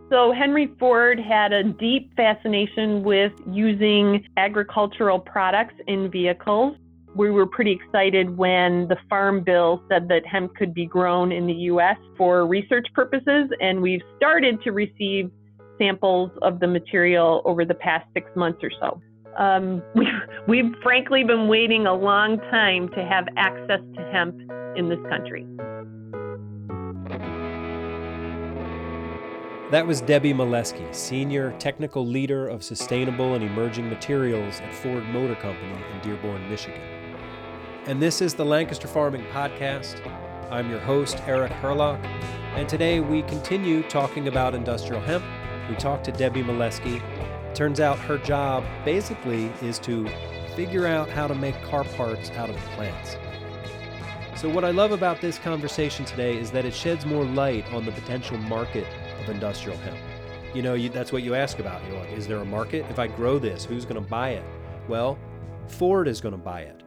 So Henry Ford had a deep fascination with using agricultural products in vehicles. We were pretty excited when the Farm Bill said that hemp could be grown in the U.S. for research purposes, and we've started to receive samples of the material over the past 6 months or so. We've frankly been waiting a long time to have access to hemp in this country. That was Debbie Molesky, Senior Technical Leader of Sustainable and Emerging Materials at Ford Motor Company in Dearborn, Michigan. And this is the Lancaster Farming Podcast. I'm your host, Eric Herlock, and today we continue talking about industrial hemp. We talked to Debbie Molesky. Turns out her job basically is to figure out how to make car parts out of plants. So what I love about this conversation today is that it sheds more light on the potential market of industrial hemp. You know, that's what you ask about. You're like, is there a market? If I grow this, who's going to buy it? Well, Ford is going to buy it.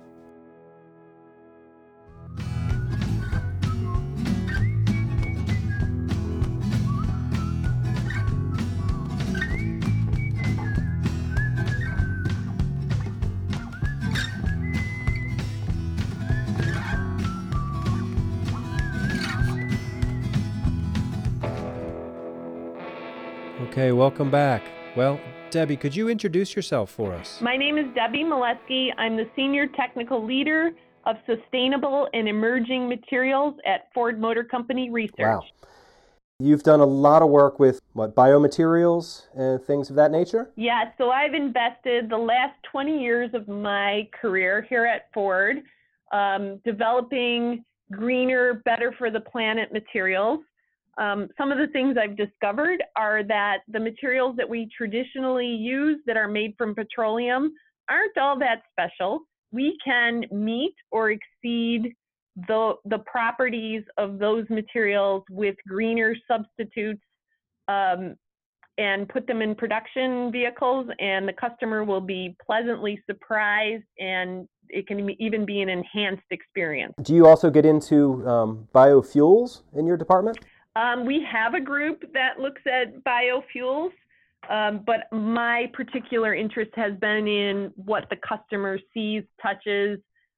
Okay, welcome back. Well, Debbie, could you introduce yourself for us? My name is Debbie Molesky. I'm the Senior Technical Leader of Sustainable and Emerging Materials at Ford Motor Company Research. Wow. You've done a lot of work with, biomaterials and things of that nature? Yeah, so I've invested the last 20 years of my career here at Ford developing greener, better for the planet materials. Some of the things I've discovered are that the materials that we traditionally use that are made from petroleum aren't all that special. We can meet or exceed the properties of those materials with greener substitutes and put them in production vehicles, and the customer will be pleasantly surprised, and it can even be an enhanced experience. Do you also get into biofuels in your department? We have a group that looks at biofuels, but my particular interest has been in what the customer sees, touches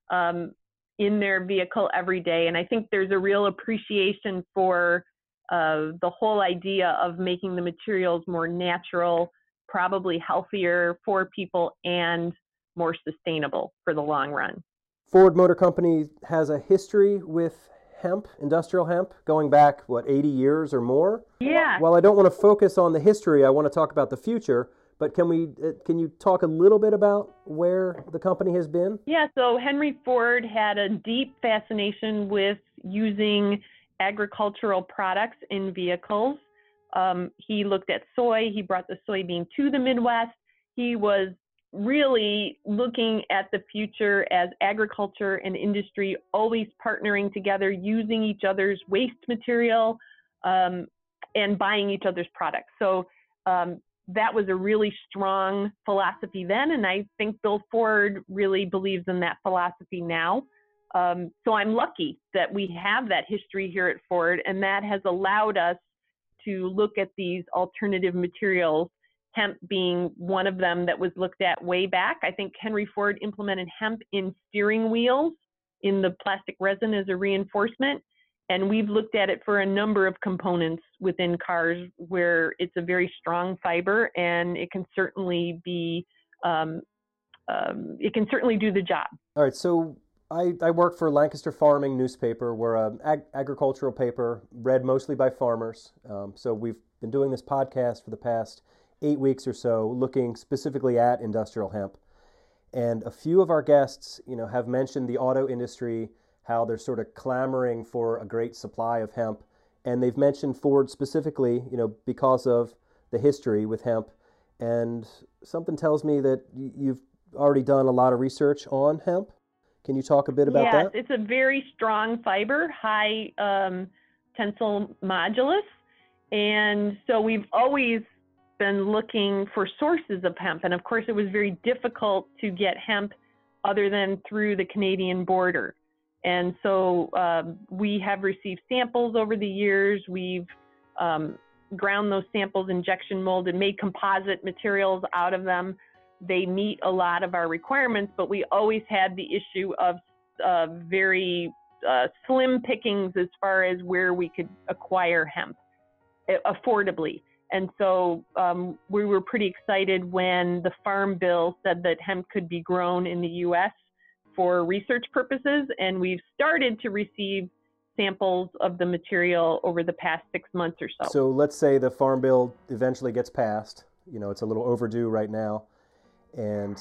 in their vehicle every day. And I think there's a real appreciation for the whole idea of making the materials more natural, probably healthier for people, and more sustainable for the long run. Ford Motor Company has a history with hemp, industrial hemp, going back, 80 years or more? Yeah. While I don't want to focus on the history, I want to talk about the future, but can you talk a little bit about where the company has been? Yeah, so Henry Ford had a deep fascination with using agricultural products in vehicles. He looked at soy. He brought the soybean to the Midwest. He was really looking at the future as agriculture and industry always partnering together, using each other's waste material and buying each other's products. So that was a really strong philosophy then, and I think Bill Ford really believes in that philosophy now. So I'm lucky that we have that history here at Ford, and that has allowed us to look at these alternative materials, hemp being one of them that was looked at way back. I think Henry Ford implemented hemp in steering wheels in the plastic resin as a reinforcement. And we've looked at it for a number of components within cars where it's a very strong fiber, and it can certainly be, it can certainly do the job. All right, so I work for Lancaster Farming newspaper. We're an agricultural paper read mostly by farmers. So we've been doing this podcast for the past 8 weeks or so, looking specifically at industrial hemp. And a few of our guests, have mentioned the auto industry, how they're sort of clamoring for a great supply of hemp. And they've mentioned Ford specifically, because of the history with hemp. And something tells me that you've already done a lot of research on hemp. Can you talk a bit about that? Yes, it's a very strong fiber, high tensile modulus. And so we've always been looking for sources of hemp. And of course, it was very difficult to get hemp other than through the Canadian border. And so we have received samples over the years. We've ground those samples, injection molded, made composite materials out of them. They meet a lot of our requirements, but we always had the issue of very slim pickings as far as where we could acquire hemp affordably. And so we were pretty excited when the Farm Bill said that hemp could be grown in the U.S. for research purposes, and we've started to receive samples of the material over the past 6 months or so. So let's say the Farm Bill eventually gets passed. You know, it's a little overdue right now, and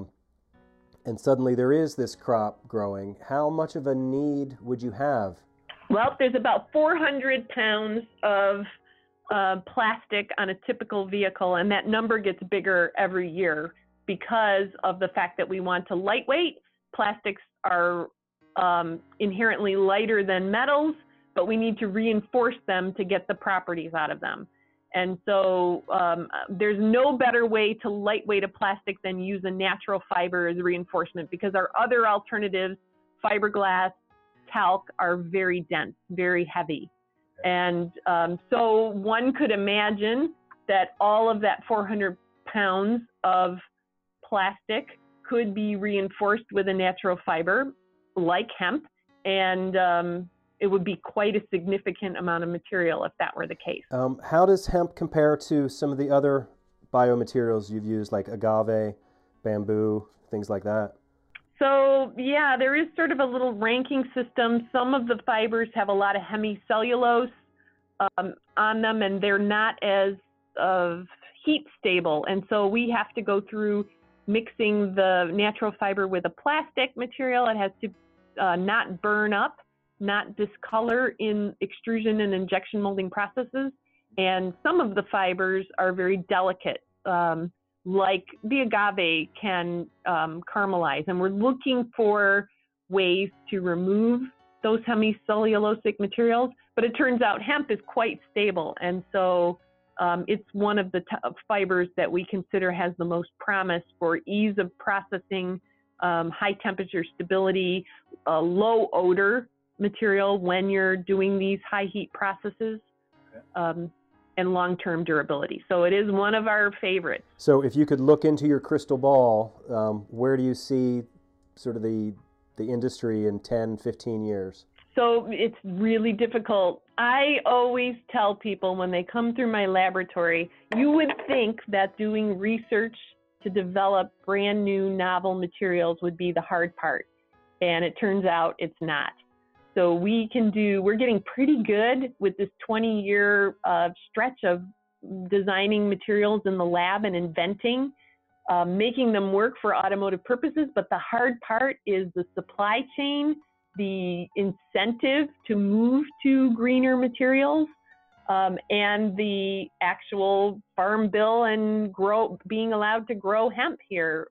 suddenly there is this crop growing. How much of a need would you have? Well, there's about 400 pounds of plastic on a typical vehicle, and that number gets bigger every year because of the fact that we want to lightweight. Plastics are inherently lighter than metals, but we need to reinforce them to get the properties out of them. And so there's no better way to lightweight a plastic than use a natural fiber as reinforcement, because our other alternatives, fiberglass, talc, are very dense, very heavy. And so one could imagine that all of that 400 pounds of plastic could be reinforced with a natural fiber like hemp, and it would be quite a significant amount of material if that were the case. How does hemp compare to some of the other biomaterials you've used, like agave, bamboo, things like that? So yeah, there is sort of a little ranking system. Some of the fibers have a lot of hemicellulose on them, and they're not as heat stable. And so we have to go through mixing the natural fiber with a plastic material. It has to not burn up, not discolor in extrusion and injection molding processes. And some of the fibers are very delicate, like the agave can caramelize. And we're looking for ways to remove those hemicellulosic materials, but it turns out hemp is quite stable. And so it's one of the fibers that we consider has the most promise for ease of processing, high temperature stability, low odor material when you're doing these high heat processes, and long-term durability. So it is one of our favorites. So if you could look into your crystal ball, where do you see sort of the industry in 10, 15 years? So it's really difficult. I always tell people when they come through my laboratory, you would think that doing research to develop brand new novel materials would be the hard part. And it turns out it's not. So we're getting pretty good with this 20-year stretch of designing materials in the lab and inventing, making them work for automotive purposes. But the hard part is the supply chain, the incentive to move to greener materials, and the actual Farm Bill and being allowed to grow hemp here.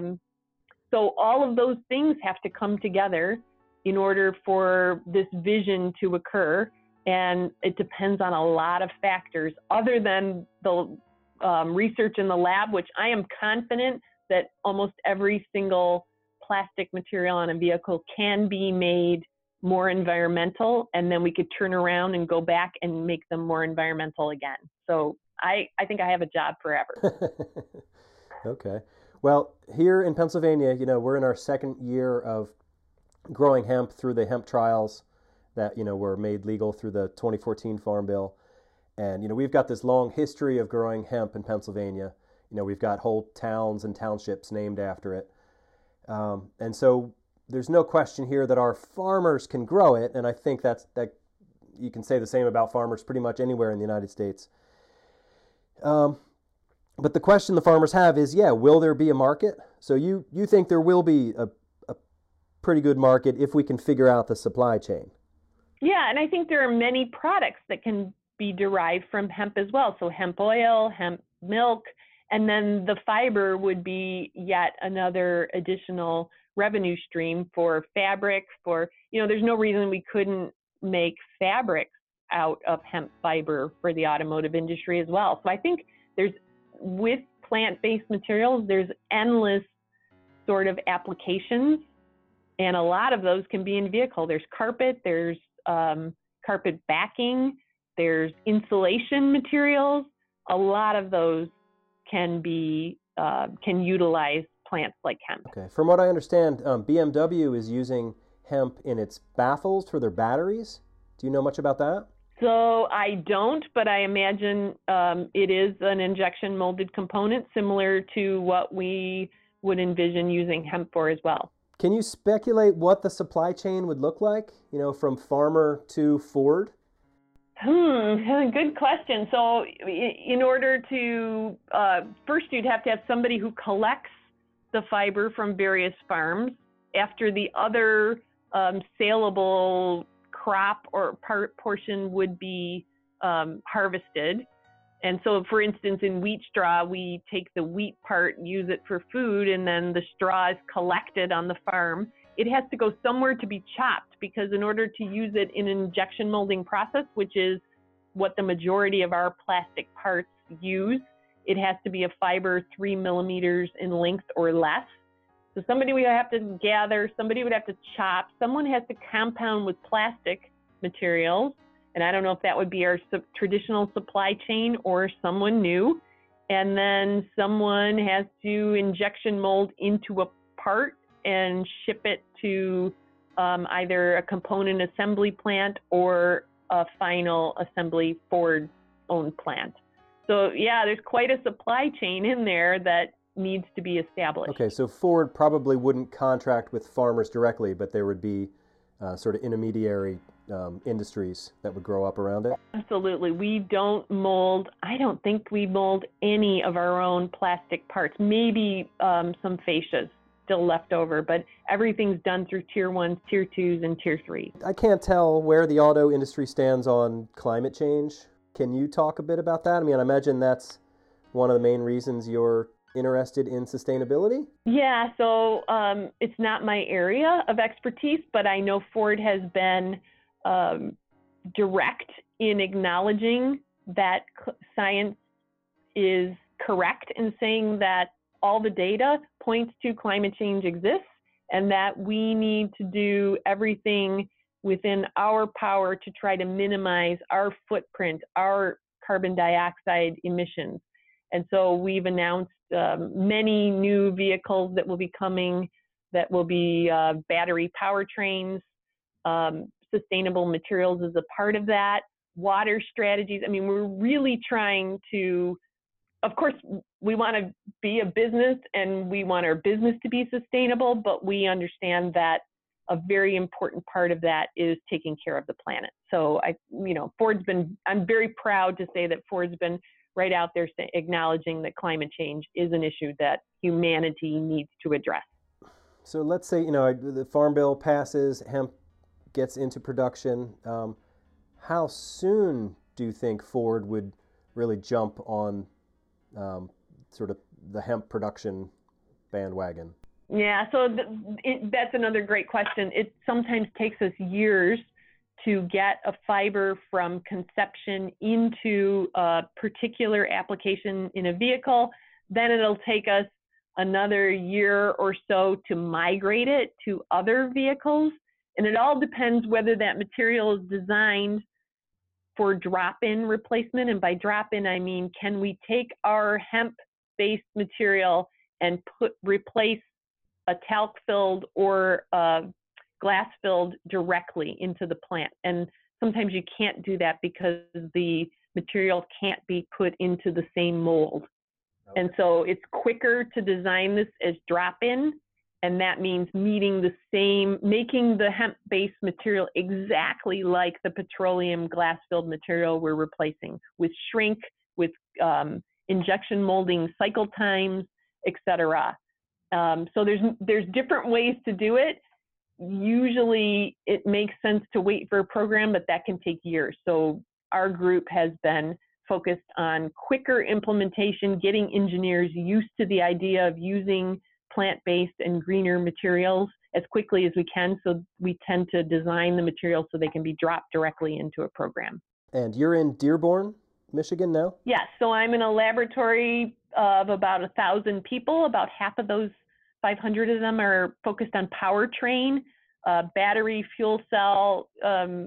So all of those things have to come together in order for this vision to occur. And it depends on a lot of factors other than the research in the lab, which I am confident that almost every single plastic material on a vehicle can be made more environmental, and then we could turn around and go back and make them more environmental again. So I think I have a job forever. Okay. Well, here in Pennsylvania, we're in our second year of growing hemp through the hemp trials that, were made legal through the 2014 Farm Bill. And, we've got this long history of growing hemp in Pennsylvania. We've got whole towns and townships named after it. And so there's no question here that our farmers can grow it. And I think that you can say the same about farmers pretty much anywhere in the United States. But the question the farmers have is, will there be a market? So you think there will be a pretty good market if we can figure out the supply chain? Yeah, and I think there are many products that can be derived from hemp as well. So hemp oil, hemp milk, and then the fiber would be yet another additional revenue stream for fabric, there's no reason we couldn't make fabrics out of hemp fiber for the automotive industry as well. So I think with plant-based materials, there's endless sort of applications, and a lot of those can be in vehicle. There's carpet, there's carpet backing, There's insulation materials. A lot of those can utilize plants like hemp. Okay. From what I understand, BMW is using hemp in its baffles for their batteries. Do you know much about that? So I don't, but I imagine it is an injection molded component similar to what we would envision using hemp for as well. Can you speculate what the supply chain would look like, from farmer to Ford? Good question. So in order to, first you'd have to have somebody who collects the fiber from various farms after the other saleable crop or portion would be harvested. And so, for instance, in wheat straw, we take the wheat part, use it for food, and then the straw is collected on the farm. It has to go somewhere to be chopped, because in order to use it in an injection molding process, which is what the majority of our plastic parts use, it has to be a fiber 3 millimeters in length or less. So somebody would have to gather, somebody would have to chop, someone has to compound with plastic materials. And I don't know if that would be our traditional supply chain or someone new. And then someone has to injection mold into a part and ship it to either a component assembly plant or a final assembly Ford-owned plant. So yeah, there's quite a supply chain in there that needs to be established. Okay, so Ford probably wouldn't contract with farmers directly, but there would be sort of intermediary industries that would grow up around it? Absolutely. We don't mold, I don't think we mold any of our own plastic parts, maybe some fascias still left over, but everything's done through tier 1s, tier 2s, and tier 3s. I can't tell where the auto industry stands on climate change. Can you talk a bit about that? I mean, I imagine that's one of the main reasons you're interested in sustainability? Yeah, so it's not my area of expertise, but I know Ford has been direct in acknowledging that science is correct in saying that all the data points to climate change exists and that we need to do everything within our power to try to minimize our footprint, our carbon dioxide emissions. And so we've announced many new vehicles that will be coming that will be battery powertrains. Sustainable materials is a part of that. Water strategies. I mean, we're really trying to, of course, we want to be a business and we want our business to be sustainable, but we understand that a very important part of that is taking care of the planet. So I'm very proud to say that Ford's been right out there acknowledging that climate change is an issue that humanity needs to address. So let's say, the Farm Bill passes, hemp gets into production. How soon do you think Ford would really jump on sort of the hemp production bandwagon? Yeah, so that's another great question. It sometimes takes us years to get a fiber from conception into a particular application in a vehicle. Then it'll take us another year or so to migrate it to other vehicles. And it all depends whether that material is designed for drop-in replacement. And by drop-in, I mean, can we take our hemp-based material and replace a talc-filled or glass-filled directly into the plant? And sometimes you can't do that because the material can't be put into the same mold. Okay. And so it's quicker to design this as drop-in, and that means making the hemp-based material exactly like the petroleum glass-filled material we're replacing, with shrink, with injection molding cycle times, etc. So there's different ways to do it. Usually it makes sense to wait for a program, but that can take years. So our group has been focused on quicker implementation, getting engineers used to the idea of using plant-based and greener materials as quickly as we can. So we tend to design the materials so they can be dropped directly into a program. And you're in Dearborn, Michigan now? Yes, so I'm in a laboratory of about 1,000 people. About half of those 500 of them are focused on powertrain, battery, fuel cell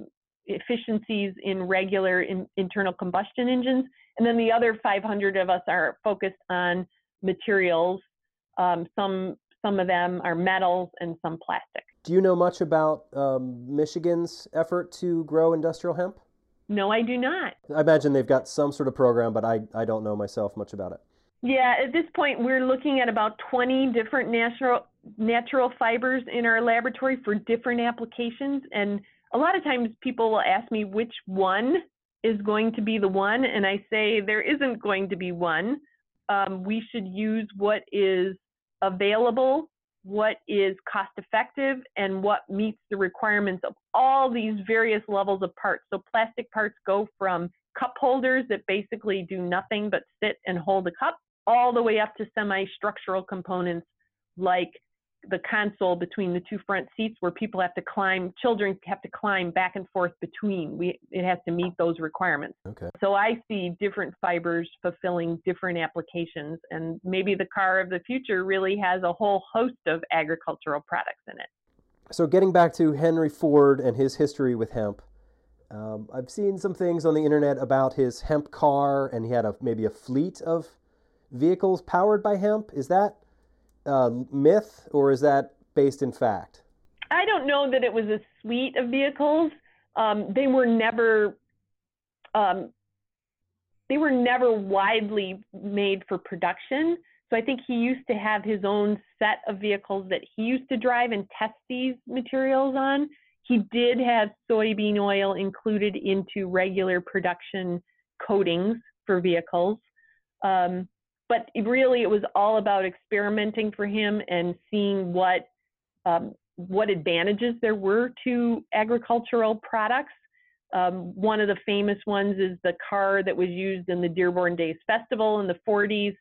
efficiencies in regular internal combustion engines. And then the other 500 of us are focused on materials. Some of them are metals and some plastic. Do you know much about Michigan's effort to grow industrial hemp? No, I do not. I imagine they've got some sort of program, but I don't know myself much about it. Yeah, at this point, we're looking at about 20 different natural fibers in our laboratory for different applications. And a lot of times people will ask me which one is going to be the one, and I say there isn't going to be one. We should use what is available, what is cost effective, and what meets the requirements of all these various levels of parts. So plastic parts go from cup holders that basically do nothing but sit and hold a cup, all the way up to semi-structural components like the console between the two front seats where people have to climb, children have to climb back and forth between. It has to meet those requirements. Okay. So I see different fibers fulfilling different applications, and maybe the car of the future really has a whole host of agricultural products in it. So getting back to Henry Ford and his history with hemp, I've seen some things on the internet about his hemp car, and he had maybe a fleet of vehicles powered by hemp. Is that myth, or is that based in fact? I don't know that it was a suite of vehicles. They were never widely made for production. So I think he used to have his own set of vehicles that he used to drive and test these materials on. He did have soybean oil included into regular production coatings for vehicles. But it was all about experimenting for him and seeing what advantages there were to agricultural products. One of the famous ones is the car that was used in the Dearborn Days Festival in the 40s.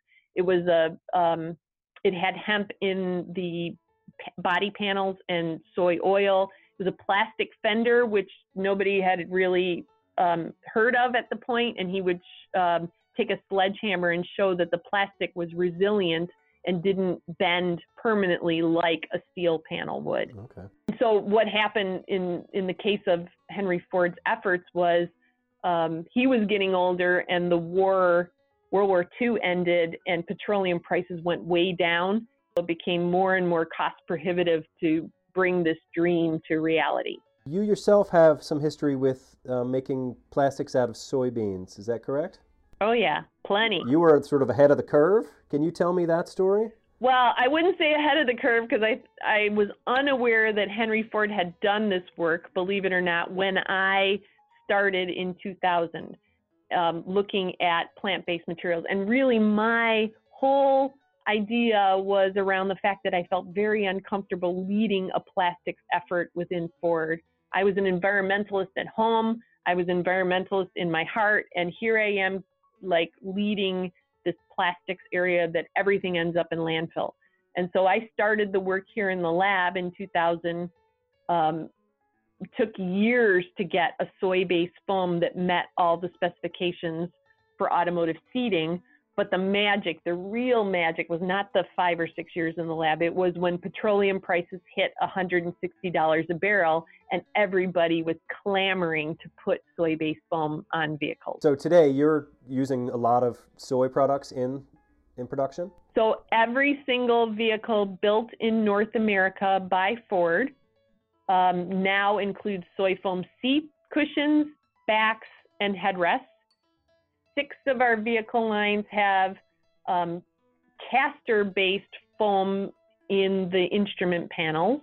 It had hemp in the body panels and soy oil. It was a plastic fender, which nobody had really heard of at the point, and he would take a sledgehammer and show that the plastic was resilient and didn't bend permanently like a steel panel would. Okay. So what happened in the case of Henry Ford's efforts was he was getting older, and the World War II ended and petroleum prices went way down. It became more and more cost prohibitive to bring this dream to reality. You yourself have some history with making plastics out of soybeans. Is that correct? Oh, yeah, plenty. You were sort of ahead of the curve. Can you tell me that story? Well, I wouldn't say ahead of the curve because I was unaware that Henry Ford had done this work, believe it or not, when I started in 2000 looking at plant-based materials. And really my whole idea was around the fact that I felt very uncomfortable leading a plastics effort within Ford. I was an environmentalist at home. I was an environmentalist in my heart. And here I am leading this plastics area that everything ends up in landfill. And so I started the work here in the lab in 2000. Took years to get a soy-based foam that met all the specifications for automotive seating. But the real magic was not the 5 or 6 years in the lab. It was when petroleum prices hit $160 a barrel and everybody was clamoring to put soy-based foam on vehicles. So today you're using a lot of soy products in production? So every single vehicle built in North America by Ford now includes soy foam seat cushions, backs, and headrests. 6 of our vehicle lines have castor-based foam in the instrument panels.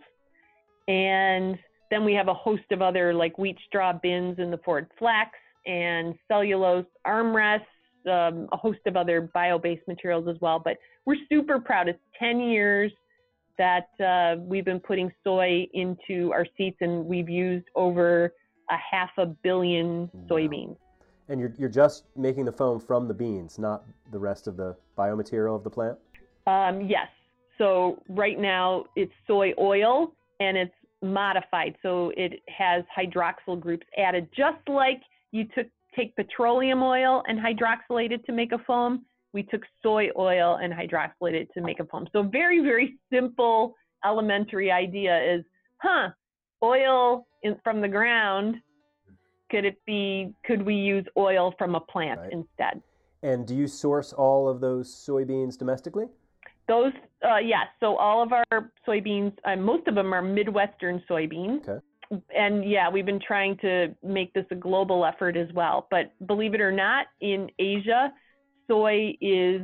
And then we have a host of other wheat straw bins in the Ford Flex and cellulose armrests, a host of other bio-based materials as well. But we're super proud. It's 10 years that we've been putting soy into our seats, and we've used over 500 million soybeans. And you're just making the foam from the beans, not the rest of the biomaterial of the plant? Yes. So right now it's soy oil and it's modified. So it has hydroxyl groups added, just like you take petroleum oil and hydroxylate it to make a foam. We took soy oil and hydroxylated it to make a foam. So very, very simple, elementary idea is, oil from the ground could we use oil from a plant Right. instead? And do you source all of those soybeans domestically? Those, yes. So all of our soybeans, most of them are Midwestern soybeans. Okay. And yeah, we've been trying to make this a global effort as well. But believe it or not, in Asia, soy is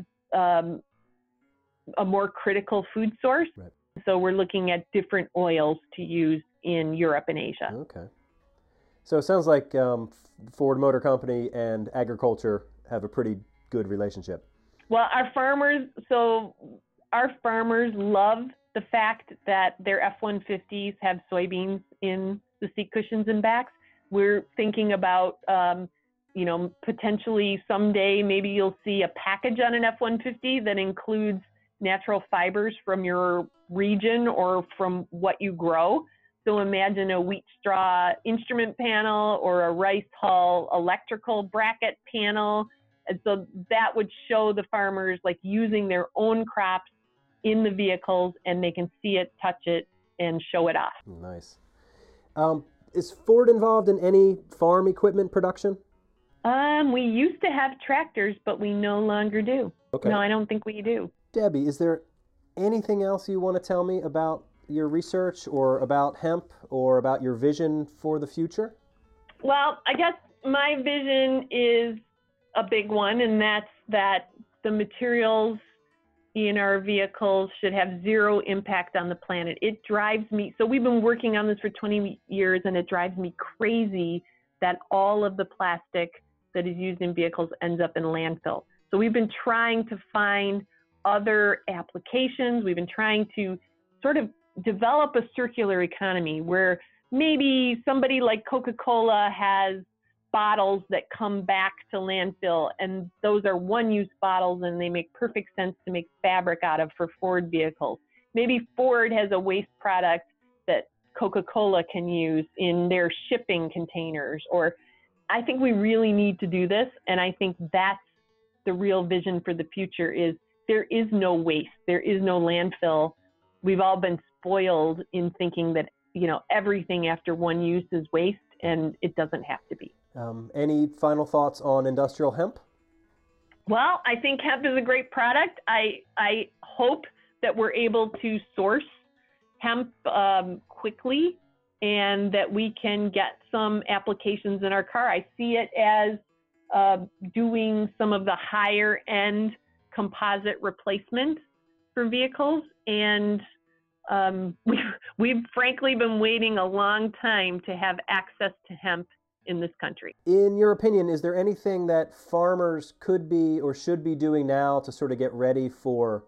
a more critical food source. Right. So we're looking at different oils to use in Europe and Asia. Okay. So it sounds like Ford Motor Company and agriculture have a pretty good relationship. Well, our farmers love the fact that their F-150s have soybeans in the seat cushions and backs. We're thinking about, potentially someday maybe you'll see a package on an F-150 that includes natural fibers from your region or from what you grow. So imagine a wheat straw instrument panel or a rice hull electrical bracket panel. And so that would show the farmers like using their own crops in the vehicles, and they can see it, touch it, and show it off. Nice. Is Ford involved in any farm equipment production? We used to have tractors, but we no longer do. Okay. No, I don't think we do. Debbie, is there anything else you want to tell me about your research or about hemp or about your vision for the future? Well, I guess my vision is a big one, and that's that the materials in our vehicles should have zero impact on the planet. It drives me, so we've been working on this for 20 years, and it drives me crazy that all of the plastic that is used in vehicles ends up in landfill. So we've been trying to find other applications. We've been trying to sort of develop a circular economy where maybe somebody like Coca-Cola has bottles that come back to landfill, and those are one-use bottles, and they make perfect sense to make fabric out of for Ford vehicles. Maybe Ford has a waste product that Coca-Cola can use in their shipping containers. Or I think we really need to do this, and I think that's the real vision for the future. Is there is no waste, there is no landfill. We've all been spoiled in thinking that everything after one use is waste, and it doesn't have to be. Any final thoughts on industrial hemp? Well, I think hemp is a great product. I hope that we're able to source hemp quickly and that we can get some applications in our car. I see it as doing some of the higher end composite replacement for vehicles. And we've frankly been waiting a long time to have access to hemp in this country. In your opinion, is there anything that farmers could be or should be doing now to sort of get ready for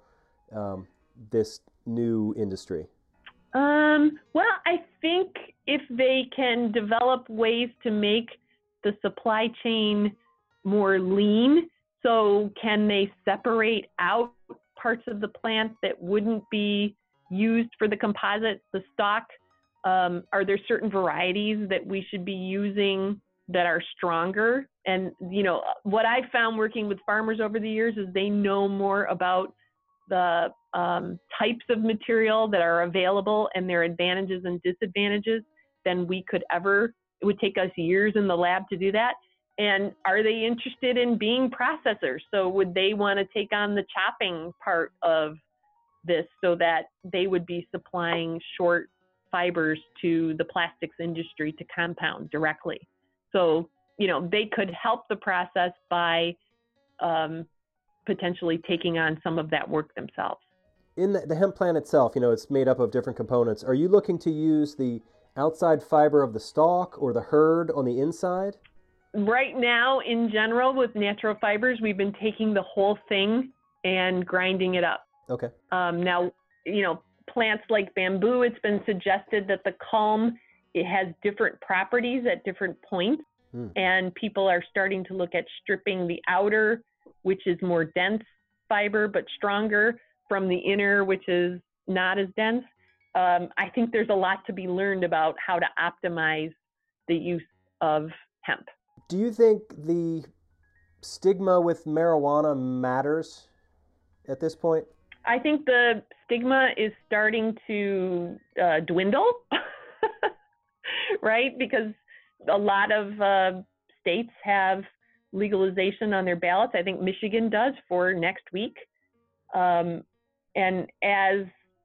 this new industry? Well, I think if they can develop ways to make the supply chain more lean, so can they separate out parts of the plant that wouldn't be used for the composite, the stock? Are there certain varieties that we should be using that are stronger? And, what I found working with farmers over the years is they know more about the types of material that are available and their advantages and disadvantages than we could ever. It would take us years in the lab to do that. And are they interested in being processors? So would they want to take on the chopping part of this so that they would be supplying short fibers to the plastics industry to compound directly? So, they could help the process by potentially taking on some of that work themselves. In the hemp plant itself, it's made up of different components. Are you looking to use the outside fiber of the stalk or the hurd on the inside? Right now, in general, with natural fibers, we've been taking the whole thing and grinding it up. Okay. Now, plants like bamboo, it's been suggested that the culm, it has different properties at different points. And people are starting to look at stripping the outer, which is more dense fiber but stronger, from the inner, which is not as dense. I think there's a lot to be learned about how to optimize the use of hemp. Do you think the stigma with marijuana matters at this point? I think the stigma is starting to dwindle, right? Because a lot of states have legalization on their ballots. I think Michigan does for next week. And as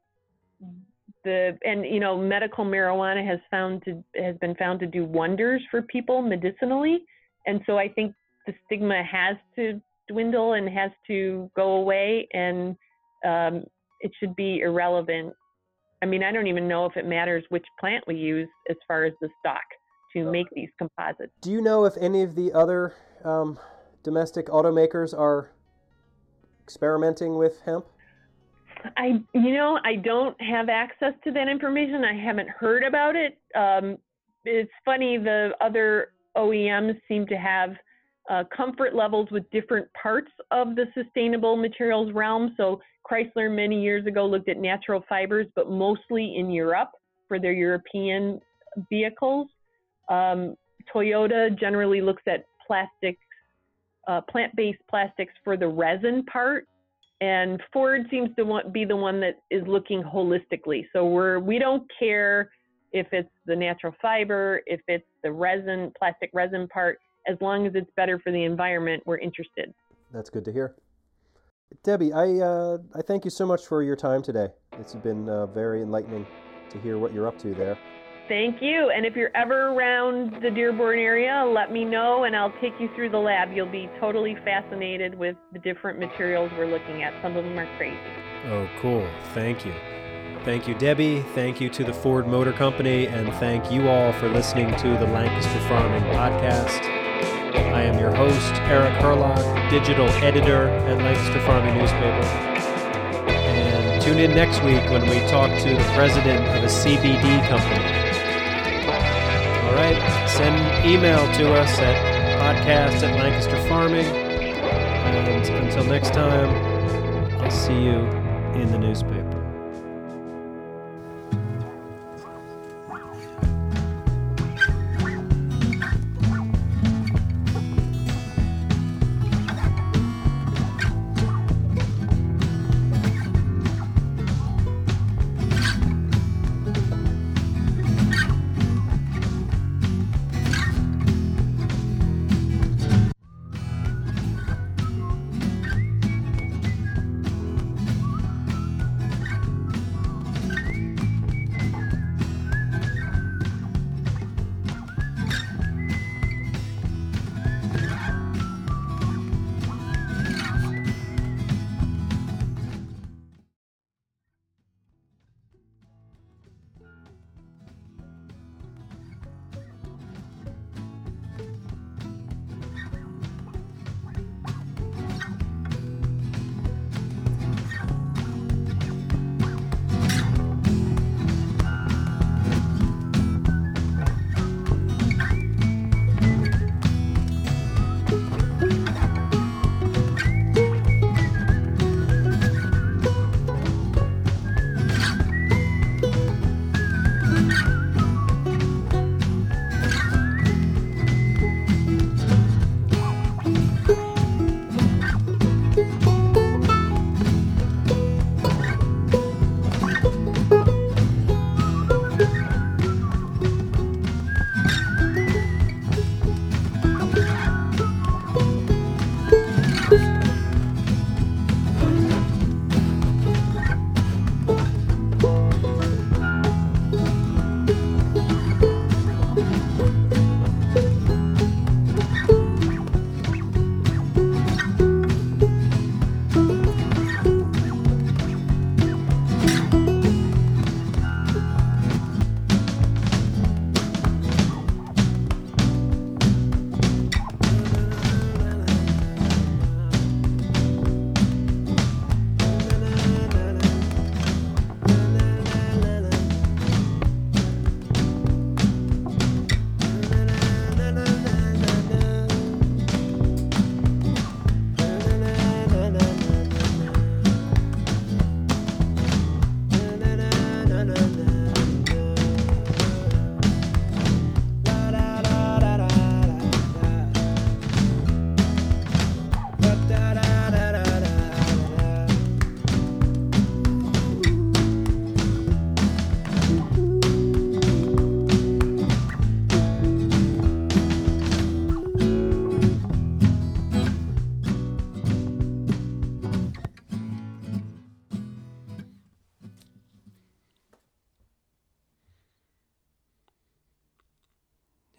medical marijuana has been found to do wonders for people medicinally. And so I think the stigma has to dwindle and has to go away, and it should be irrelevant. I mean, I don't even know if it matters which plant we use as far as the stock to make these composites. Do you know if any of the other domestic automakers are experimenting with hemp? I don't have access to that information. I haven't heard about it. It's funny, the other OEMs seem to have comfort levels with different parts of the sustainable materials realm. So Chrysler many years ago looked at natural fibers, but mostly in Europe for their European vehicles. Toyota generally looks at plastics, plant-based plastics for the resin part. And Ford seems to be the one that is looking holistically. So we don't care if it's the natural fiber, if it's the resin, plastic resin part, as long as it's better for the environment, we're interested. That's good to hear. Debbie, I thank you so much for your time today. It's been very enlightening to hear what you're up to there. Thank you. And if you're ever around the Dearborn area, let me know and I'll take you through the lab. You'll be totally fascinated with the different materials we're looking at. Some of them are crazy. Oh, cool. Thank you. Thank you, Debbie. Thank you to the Ford Motor Company, and thank you all for listening to the Lancaster Farming Podcast. I am your host, Eric Herlock, digital editor at Lancaster Farming Newspaper. And tune in next week when we talk to the president of a CBD company. All right, send email to us at podcast@lancasterfarming. And until next time, I'll see you in the newspaper.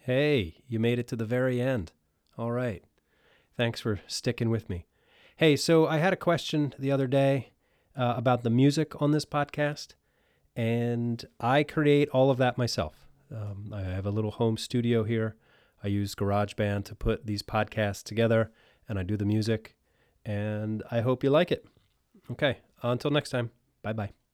Hey, you made it to the very end. All right. Thanks for sticking with me. Hey, so I had a question the other day about the music on this podcast, and I create all of that myself. I have a little home studio here. I use GarageBand to put these podcasts together, and I do the music, and I hope you like it. Okay, until next time. Bye-bye.